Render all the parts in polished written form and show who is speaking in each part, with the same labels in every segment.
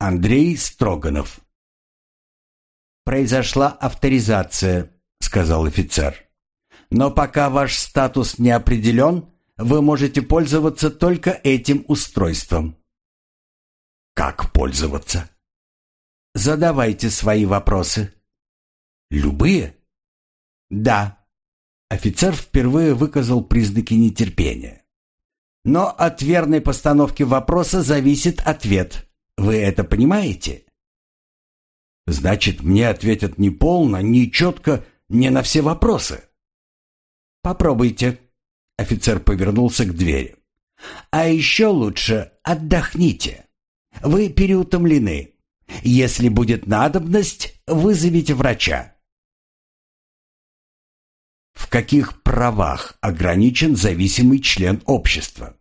Speaker 1: Андрей Строганов. «Произошла авторизация», — сказал офицер. «Но пока ваш статус не определен, вы можете пользоваться только этим устройством». «Как пользоваться?» «Задавайте свои вопросы». «Любые?» «Да». Офицер впервые выказал признаки нетерпения. «Но от верной постановки вопроса зависит ответ. Вы это понимаете?» «Значит, мне ответят не полно, не четко, не на все вопросы». «Попробуйте». Офицер повернулся к двери. «А еще лучше отдохните. Вы переутомлены. Если будет надобность, вызовите врача». В каких правах ограничен зависимый член общества?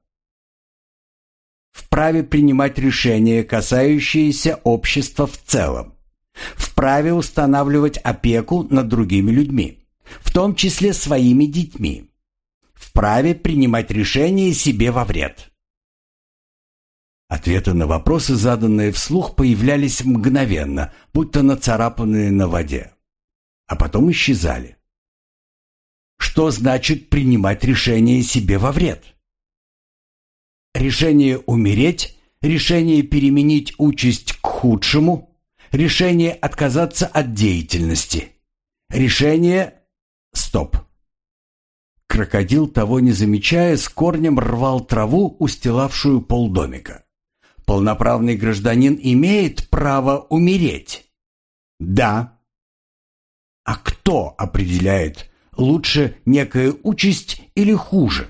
Speaker 1: В праве принимать решения, касающиеся общества в целом. В праве устанавливать опеку над другими людьми, в том числе своими детьми. В праве принимать решения себе во вред. Ответы на вопросы, заданные вслух, появлялись мгновенно, будто нацарапанные на воде, а потом исчезали. Что значит принимать решение себе во вред? Решение умереть, решение переменить участь к худшему, решение отказаться от деятельности, решение... Стоп. Крокодил, того не замечая, с корнем рвал траву, устилавшую пол домика. Полноправный гражданин имеет право умереть? Да. А кто определяет, лучше некая участь или хуже?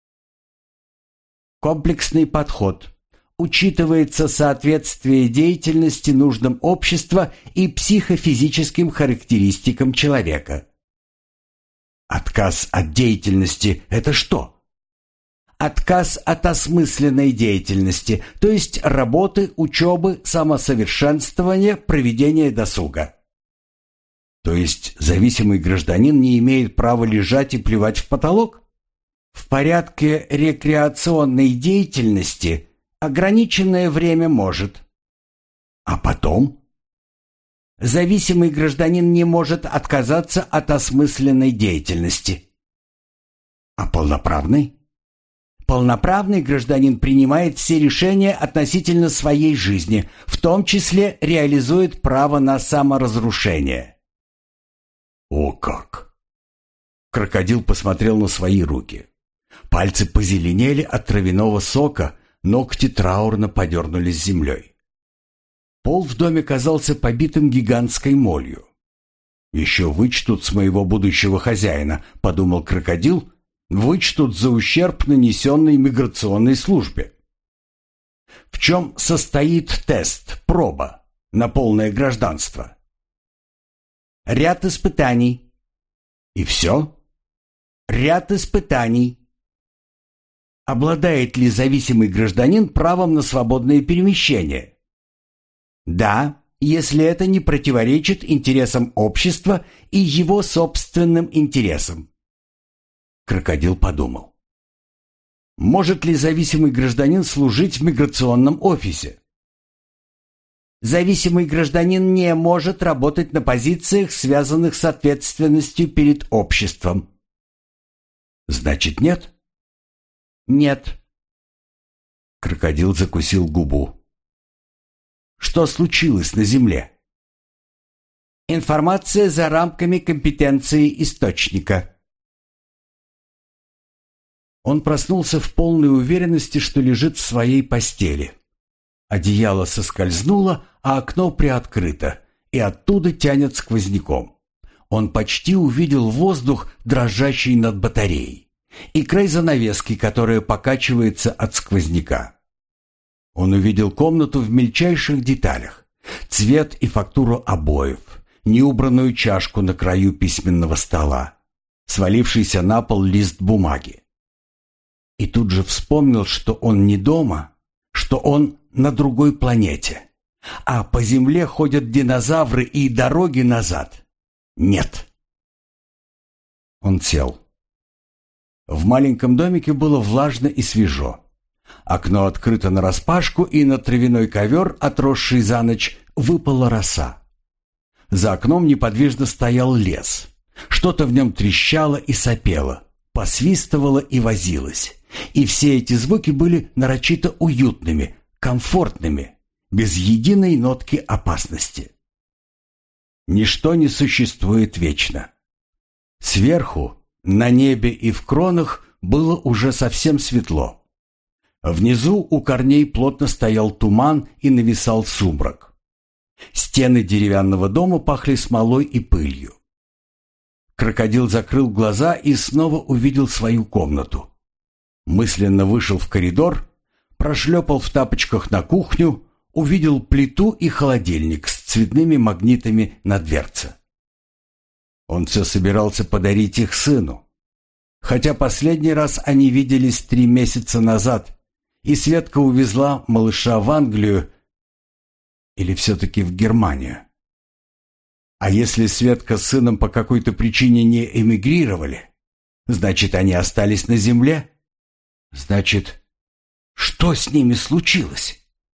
Speaker 1: Комплексный подход. Учитывается соответствие деятельности нуждам общества и психофизическим характеристикам человека. Отказ от деятельности – это что? Отказ от осмысленной деятельности, то есть работы, учебы, самосовершенствования, проведения досуга. То есть зависимый гражданин не имеет права лежать и плевать в потолок? В порядке рекреационной деятельности ограниченное время может. А потом? Зависимый гражданин не может отказаться от осмысленной деятельности. А полноправный? Полноправный гражданин принимает все решения относительно своей жизни, в том числе реализует право на саморазрушение. О как! Крокодил посмотрел на свои руки. Пальцы позеленели от травяного сока, ногти траурно подернулись землей. Пол в доме казался побитым гигантской молью. «Еще вычтут с моего будущего хозяина», — подумал крокодил, «вычтут за ущерб, нанесенный миграционной службе». В чем состоит тест, проба на полное гражданство? Ряд испытаний. И все? Ряд испытаний. Обладает ли зависимый гражданин правом на свободное перемещение? Да, если это не противоречит интересам общества и его собственным интересам. Крокодил подумал. Может ли зависимый гражданин служить в миграционном офисе? Зависимый гражданин не может работать на позициях, связанных с ответственностью перед обществом. Значит, нет? Нет. Крокодил закусил губу. Что случилось на Земле? Информация за рамками компетенции источника. Он проснулся в полной уверенности, что лежит в своей постели. Одеяло соскользнуло, а окно приоткрыто, и оттуда тянет сквозняком. Он почти увидел воздух, дрожащий над батареей, и край занавески, которая покачивается от сквозняка. Он увидел комнату в мельчайших деталях: цвет и фактуру обоев, неубранную чашку на краю письменного стола, свалившийся на пол лист бумаги. И тут же вспомнил, что он не дома, что он на другой планете, а по земле ходят динозавры и дороги назад нет. Он сел. В маленьком домике было влажно и свежо. Окно открыто нараспашку, и на травяной ковер, отросший за ночь, выпала роса. За окном неподвижно стоял лес. Что-то в нем трещало и сопело, посвистывало и возилось. И все эти звуки были нарочито уютными, комфортными, без единой нотки опасности. Ничто не существует вечно. Сверху, на небе и в кронах, было уже совсем светло. Внизу у корней плотно стоял туман и нависал сумрак. Стены деревянного дома пахли смолой и пылью. Крокодил закрыл глаза и снова увидел свою комнату. Мысленно вышел в коридор, прошлепал в тапочках на кухню, увидел плиту и холодильник с цветными магнитами на дверце. Он все собирался подарить их сыну. Хотя последний раз они виделись 3 месяца назад, и Светка увезла малыша в Англию или все-таки в Германию. А если Светка с сыном по какой-то причине не эмигрировали, значит, они остались на земле? Значит, что с ними случилось?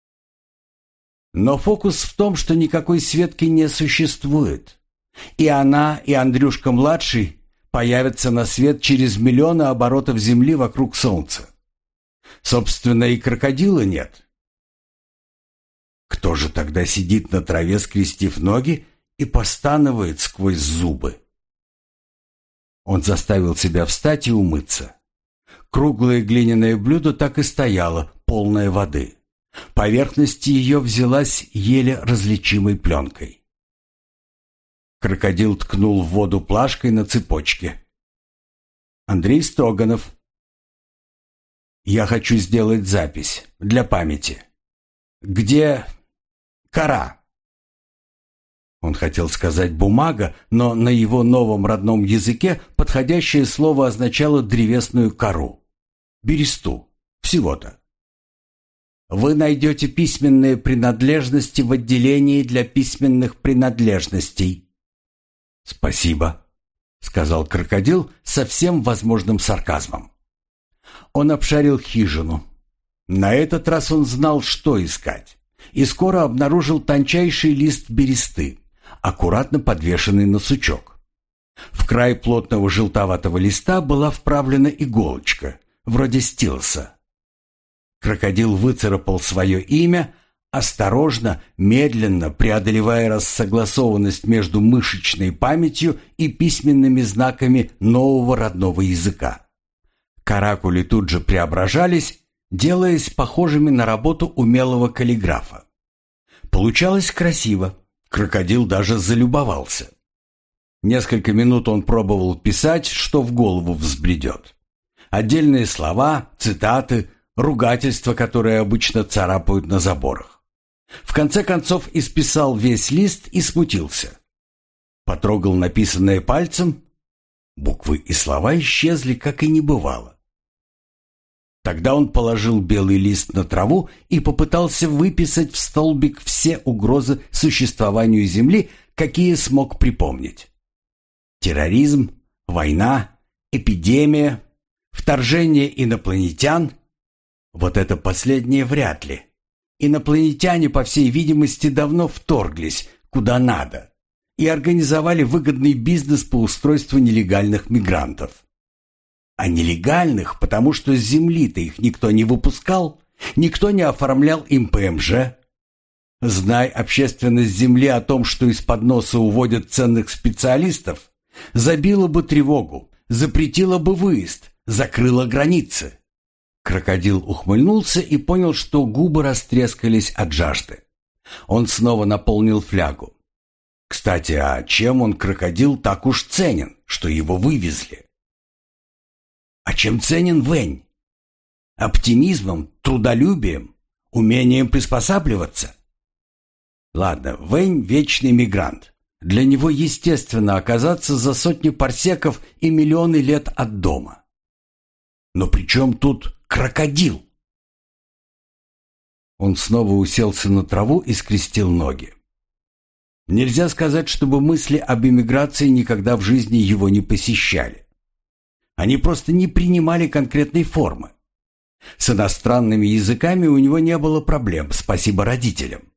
Speaker 1: Но фокус в том, что никакой Светки не существует. И она, и Андрюшка-младший появятся на свет через миллионы оборотов Земли вокруг Солнца. Собственно, и крокодила нет. Кто же тогда сидит на траве, скрестив ноги, и постанывает сквозь зубы? Он заставил себя встать и умыться. Круглое глиняное блюдо так и стояло, полное воды. Поверхность ее взялась еле различимой пленкой. Крокодил ткнул в воду плашкой на цепочке. «Андрей Строганов. Я хочу сделать запись для памяти. Где кора?» Он хотел сказать «бумага», но на его новом родном языке подходящее слово означало древесную кору. Бересту. Всего-то. Вы найдете письменные принадлежности в отделении для письменных принадлежностей. «Спасибо», — сказал крокодил со всем возможным сарказмом. Он обшарил хижину. На этот раз он знал, что искать, и скоро обнаружил тончайший лист бересты, аккуратно подвешенный на сучок. В край плотного желтоватого листа была вправлена иголочка, вроде стилса. Крокодил выцарапал свое имя, осторожно, медленно преодолевая рассогласованность между мышечной памятью и письменными знаками нового родного языка. Каракули тут же преображались, делаясь похожими на работу умелого каллиграфа. Получалось красиво, крокодил даже залюбовался. Несколько минут он пробовал писать, что в голову взбредет. Отдельные слова, цитаты, ругательства, которые обычно царапают на заборах. В конце концов исписал весь лист и смутился. Потрогал написанное пальцем. Буквы и слова исчезли, как и не бывало. Тогда он положил белый лист на траву и попытался выписать в столбик все угрозы существованию Земли, какие смог припомнить. Терроризм, война, эпидемия, вторжение инопланетян. Вот это последнее вряд ли. Инопланетяне, по всей видимости, давно вторглись куда надо и организовали выгодный бизнес по устройству нелегальных мигрантов. А нелегальных, потому что с Земли-то их никто не выпускал, никто не оформлял им ПМЖ. Знай общественность Земли о том, что из-под носа уводят ценных специалистов, забила бы тревогу, запретила бы выезд, закрыла границы. Крокодил ухмыльнулся и понял, что губы растрескались от жажды. Он снова наполнил флягу. Кстати, а чем он, крокодил, так уж ценен, что его вывезли? А чем ценен Вэнь? Оптимизмом, трудолюбием, умением приспосабливаться? Ладно, Вэнь – вечный мигрант. Для него естественно оказаться за сотню парсеков и миллионы лет от дома. Но при чем тут крокодил? Он снова уселся на траву и скрестил ноги. Нельзя сказать, чтобы мысли об эмиграции никогда в жизни его не посещали. Они просто не принимали конкретной формы. С иностранными языками у него не было проблем, спасибо родителям.